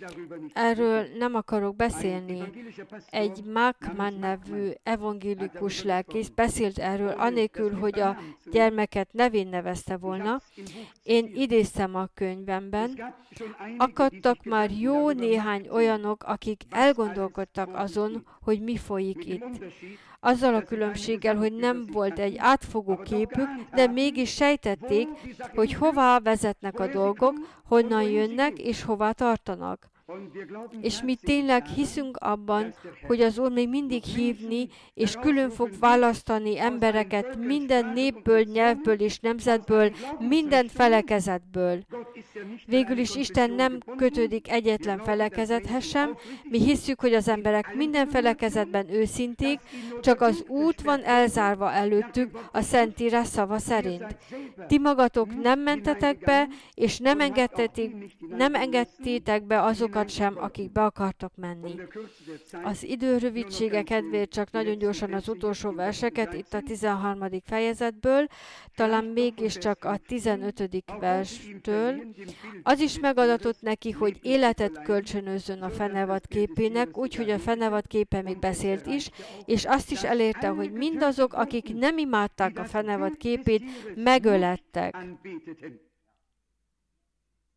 Erről nem akarok beszélni. Egy Markman nevű evangélikus lelkész beszélt erről, anélkül, hogy a gyermeket nevén nevezte volna. Én idéztem a könyvemben. Akadtak már jó néhány olyanok, akik elgondolkodtak azon, hogy mi folyik itt. Azzal a különbséggel, hogy nem volt egy átfogó képük, de mégis sejtették, hogy hová vezetnek a dolgok, honnan jönnek és hová tartanak. És mi tényleg hiszünk abban, hogy az Úr még mindig hívni, és külön fog választani embereket minden népből, nyelvből és nemzetből, minden felekezetből. Végül is Isten nem kötődik egyetlen felekezethez sem, mi hisszük, hogy az emberek minden felekezetben őszinték, csak az út van elzárva előttük a Szentírás szava szerint. Ti magatok nem mentetek be, és nem engedtétek, nem engedtétek be azokat sem, akik be akartak menni. Az idő rövidsége kedvéért csak nagyon gyorsan az utolsó verseket, itt a tizenharmadik fejezetből, talán mégiscsak a tizenötödik verstől. Az is megadatott neki, hogy életet kölcsönözzön a fenevad képének, úgyhogy a fenevad képe még beszélt is, és azt is elérte, hogy mindazok, akik nem imádták a fenevad képét, megölettek.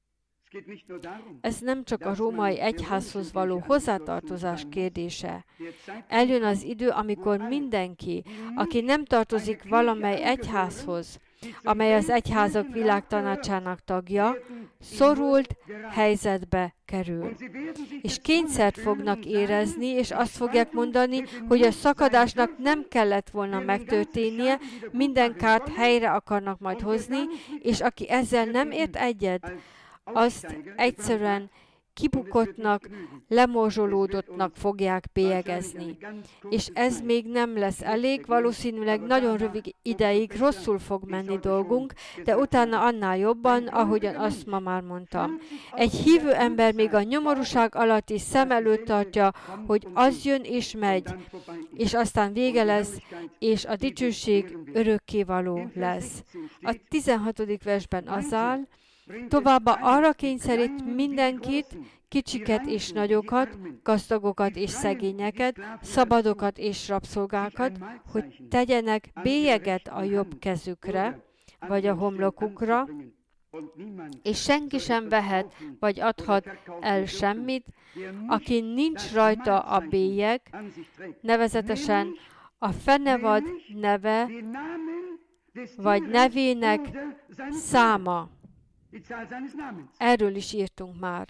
Ez nem csak a római egyházhoz való hozzátartozás kérdése. Eljön az idő, amikor mindenki, aki nem tartozik valamely egyházhoz, amely az egyházak világtanácsának tagja, szorult helyzetbe kerül. És kényszert fognak érezni, és azt fogják mondani, hogy a szakadásnak nem kellett volna megtörténnie, minden kárt helyre akarnak majd hozni, és aki ezzel nem ért egyet, azt egyszerűen kibukottnak, lemorzsolódottnak fogják bélyegezni. És ez még nem lesz elég, valószínűleg nagyon rövid ideig rosszul fog menni dolgunk, de utána annál jobban, ahogyan azt ma már mondtam. Egy hívő ember még a nyomorúság alatt is szem előtt tartja, hogy az jön és megy, és aztán vége lesz, és a dicsőség örökkévaló lesz. A tizenhatodik versben az áll, továbbá arra kényszerít mindenkit, kicsiket és nagyokat, gazdagokat és szegényeket, szabadokat és rabszolgákat, hogy tegyenek bélyeget a jobb kezükre, vagy a homlokukra, és senki sem vehet, vagy adhat el semmit, aki nincs rajta a bélyeg, nevezetesen a fenevad neve, vagy nevének száma. Erről is írtunk már.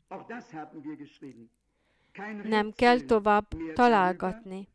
Nem kell tovább találgatni.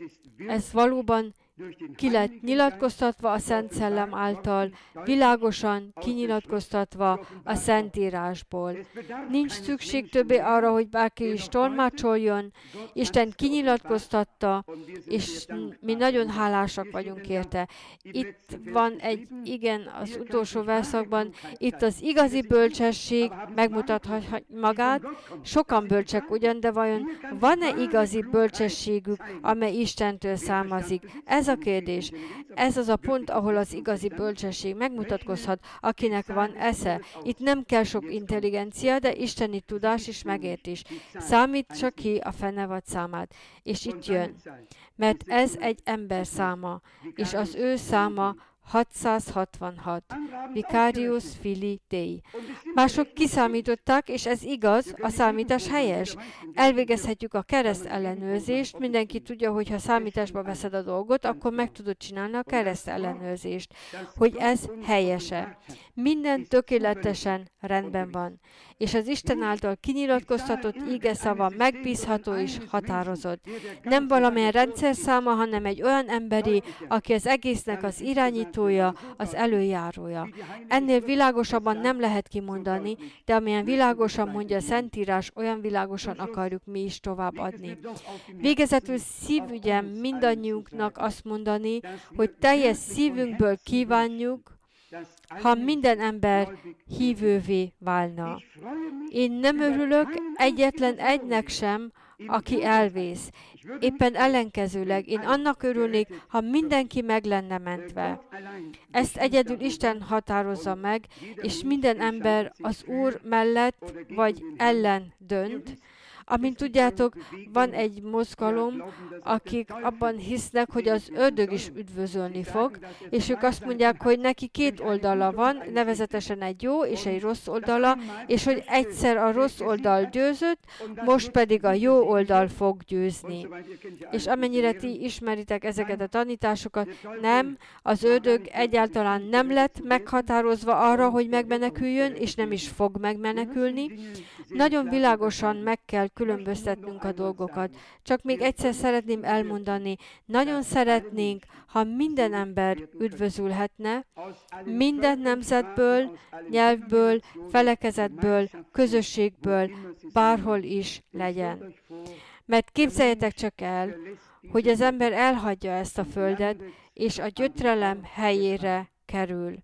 Ez valóban ki lett nyilatkoztatva a Szent Szellem által, világosan kinyilatkoztatva a Szentírásból. Nincs szükség többé arra, hogy bárki is tolmácsoljon. Isten kinyilatkoztatta, és mi nagyon hálásak vagyunk érte. Itt van egy, igen, az utolsó verszakban, itt az igazi bölcsesség megmutathat magát. Sokan bölcsek ugyan, de vajon van-e igazi bölcsességük, amely Istentől származik? Ez Ez a kérdés. Ez az a pont, ahol az igazi bölcsesség megmutatkozhat, akinek van esze. Itt nem kell sok intelligencia, de isteni tudás és megértés. Számítsa ki a fenevad számát. És itt jön. Mert ez egy ember száma, és az ő száma hatszázhatvanhat. Vicarius Filii Dei. Mások kiszámították, és ez igaz, a számítás helyes. Elvégezhetjük a kereszt ellenőrzést, mindenki tudja, hogy ha számításba veszed a dolgot, akkor meg tudod csinálni a kereszt ellenőrzést, hogy ez helyese. Minden tökéletesen rendben van. És az Isten által kinyilatkoztatott íge szava megbízható és határozott. Nem valamilyen rendszerszáma, hanem egy olyan emberi, aki az egésznek az irányítója, az előjárója. Ennél világosabban nem lehet kimondani, de amilyen világosan mondja a Szentírás, olyan világosan akarjuk mi is továbbadni. Végezetül szívügyem mindannyiunknak azt mondani, hogy teljes szívünkből kívánjuk, ha minden ember hívővé válna. Én nem örülök egyetlen egynek sem, aki elvész. Éppen ellenkezőleg én annak örülnék, ha mindenki meg lenne mentve. Ezt egyedül Isten határozza meg, és minden ember az Úr mellett vagy ellen dönt. Amint tudjátok, van egy mozgalom, akik abban hisznek, hogy az ördög is üdvözölni fog, és ők azt mondják, hogy neki két oldala van, nevezetesen egy jó és egy rossz oldala, és hogy egyszer a rossz oldal győzött, most pedig a jó oldal fog győzni. És amennyire ti ismeritek ezeket a tanításokat, nem, az ördög egyáltalán nem lett meghatározva arra, hogy megmeneküljön, és nem is fog megmenekülni. Nagyon világosan meg kell különböztetnünk a dolgokat. Csak még egyszer szeretném elmondani, nagyon szeretnénk, ha minden ember üdvözülhetne, minden nemzetből, nyelvből, felekezetből, közösségből, bárhol is legyen. Mert képzeljetek csak el, hogy az ember elhagyja ezt a földet, és a gyötrelem helyére kerül.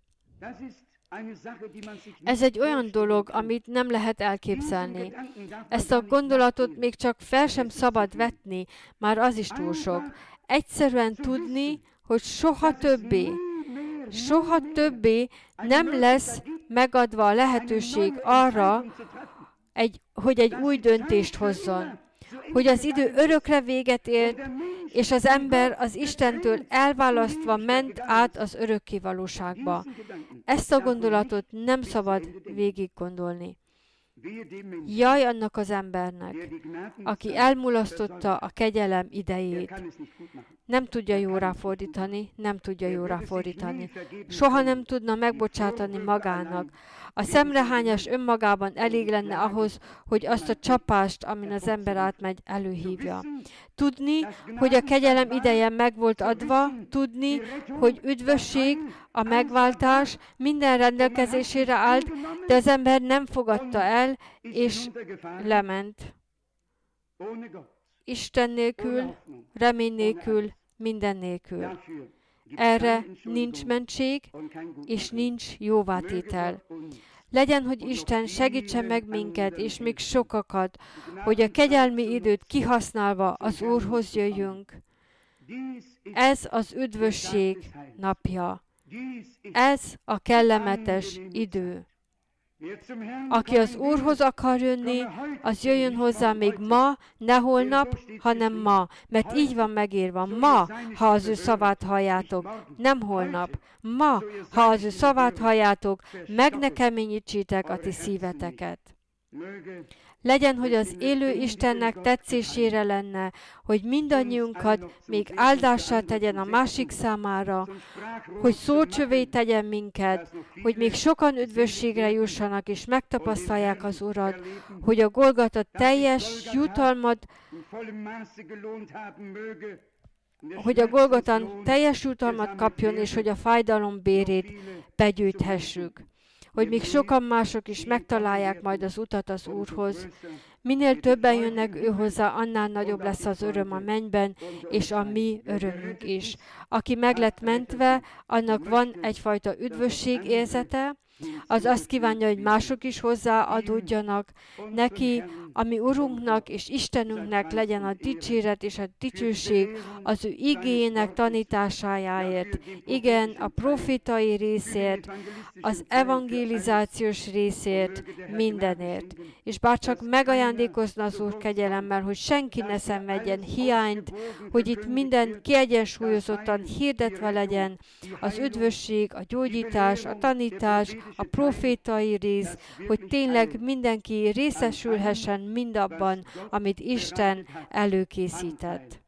Ez egy olyan dolog, amit nem lehet elképzelni. Ezt a gondolatot még csak fel sem szabad vetni, már az is túl sok. Egyszerűen tudni, hogy soha többé, soha többé nem lesz megadva a lehetőség arra, egy, hogy egy új döntést hozzon. Hogy az idő örökre véget ért, és az ember az Istentől elválasztva ment át az örökkévalóságba. Ezt a gondolatot nem szabad végig gondolni. Jaj annak az embernek, aki elmulasztotta a kegyelem idejét. Nem tudja jóra fordítani, nem tudja jóra fordítani. Soha nem tudna megbocsátani magának. A szemrehányás önmagában elég lenne ahhoz, hogy azt a csapást, amin az ember átmegy, előhívja. Tudni, hogy a kegyelem ideje meg volt adva, tudni, hogy üdvösség, a megváltás minden rendelkezésére állt, de az ember nem fogadta el, és lement. Isten nélkül, remény nélkül, minden nélkül. Erre nincs mentség, és nincs jóvátétel. Legyen, hogy Isten segítsen meg minket, és még sokakat, hogy a kegyelmi időt kihasználva az Úrhoz jöjjünk. Ez az üdvösség napja. Ez a kellemetes idő. Aki az Úrhoz akar jönni, az jöjjön hozzá még ma, ne holnap, hanem ma, mert így van megírva. Ma, ha az ő szavát halljátok, nem holnap. Ma, ha az ő szavát halljátok, meg ne keményítsétek a ti szíveteket. Legyen, hogy az élő Istennek tetszésére lenne, hogy mindannyiunkat még áldássá tegyen a másik számára, hogy szócsövé tegyen minket, hogy még sokan üdvösségre jussanak és megtapasztalják az Urat, hogy a Golgota teljes jutalmat, hogy a Golgotán teljes jutalmat kapjon, és hogy a fájdalom bérét begyűjthessük. Hogy még sokan mások is megtalálják majd az utat az Úrhoz. Minél többen jönnek ő hozzá, annál nagyobb lesz az öröm a mennyben, és a mi örömünk is. Aki meg lett mentve, annak van egyfajta üdvösség érzete, az azt kívánja, hogy mások is hozzáadódjanak neki, ami Urunknak és Istenünknek legyen a dicséret és a dicsőség az ő igéjének tanításájáért. Igen, a profétai részért, az evangelizációs részért, mindenért. És bárcsak megajándékozna az Úr kegyelemmel, hogy senki ne szenvedjen hiányt, hogy itt minden kiegyensúlyozottan hirdetve legyen, az üdvösség, a gyógyítás, a tanítás, a profétai rész, hogy tényleg mindenki részesülhessen mindabban, amit Isten előkészített.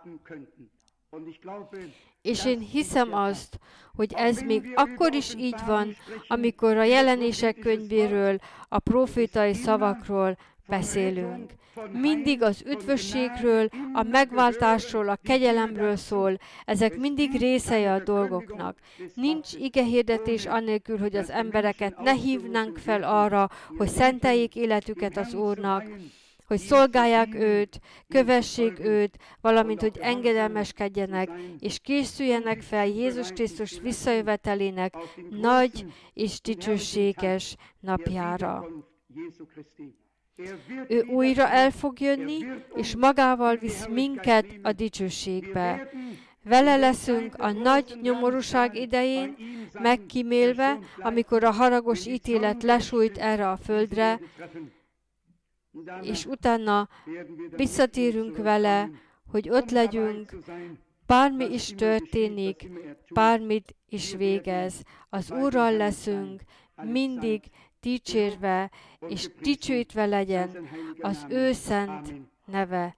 És én hiszem azt, hogy ez még akkor is így van, amikor a jelenések könyvéről, a profétai szavakról beszélünk. Mindig az üdvösségről, a megváltásról, a kegyelemről szól. Ezek mindig részei a dolgoknak. Nincs igehirdetés annélkül, hogy az embereket ne hívnánk fel arra, hogy szenteljék életüket az Úrnak, hogy szolgálják őt, kövessék őt, valamint, hogy engedelmeskedjenek, és készüljenek fel Jézus Krisztus visszajövetelének nagy és dicsőséges napjára. Ő újra el fog jönni, és magával visz minket a dicsőségbe. Vele leszünk a nagy nyomorúság idején, megkímélve, amikor a haragos ítélet lesújt erre a földre, és utána visszatérünk vele, hogy ott legyünk, bármi is történik, bármit is végez. Az Úrral leszünk, mindig dicsérve, és dicsőítve legyen az ő szent neve.